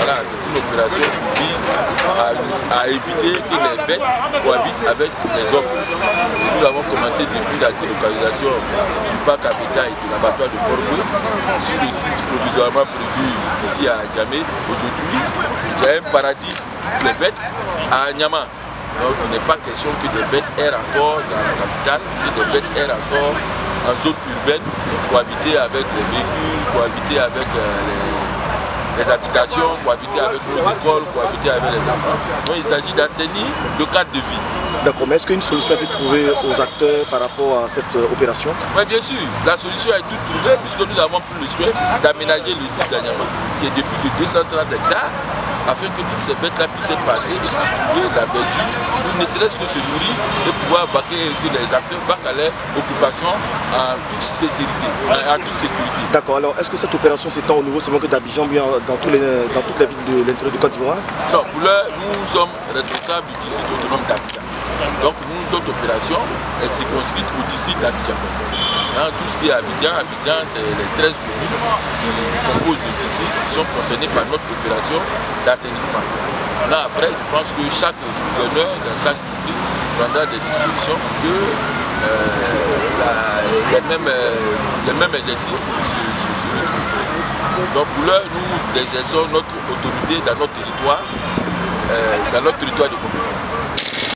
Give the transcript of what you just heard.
Voilà, c'est une opération qui vise à éviter que les bêtes cohabitent avec les hommes. Nous avons commencé depuis la délocalisation du parc habitat et de l'abattoir de Bordeaux sur le site provisoirement prévu ici à Djamé. Aujourd'hui, il y a un paradis pour les bêtes à Nyama. Donc il n'est pas question que des bêtes errent encore dans la capitale, que des bêtes errent encore en zone urbaine, cohabiter avec les véhicules, cohabiter avec les habitations, cohabiter avec nos écoles, cohabiter avec les enfants. Donc il s'agit d'assainir le cadre de vie. D'accord, mais est-ce qu'une solution a été trouvée aux acteurs par rapport à cette opération? Oui, bien sûr, la solution a été trouvée puisque nous avons pris le soin d'aménager le site d'Anyama, qui est depuis de 230 hectares, afin que toutes ces bêtes-là puissent être parquées et puissent trouver la verdure, pour ne serait-ce que se nourrir et pouvoir vaquer, que les acteurs vaquent à leur occupation en toute sécurité. D'accord, alors est-ce que cette opération s'étend au niveau seulement que d'Abidjan, bien dans toutes les villes de l'intérieur du Côte d'Ivoire? Non, pour l'heure, nous sommes responsables du site autonome d'Abidjan. Donc notre opération est circonscrite au district d'Abidjan. Tout ce qui est Abidjan, c'est les 13 communes qui composent le district qui sont concernées par notre opération d'assainissement. Là après, je pense que chaque gouverneur dans chaque district prendra des dispositions pour que les mêmes exercices se retrouvent. Donc pour l'heure, nous exerçons notre autorité dans notre territoire de compétence.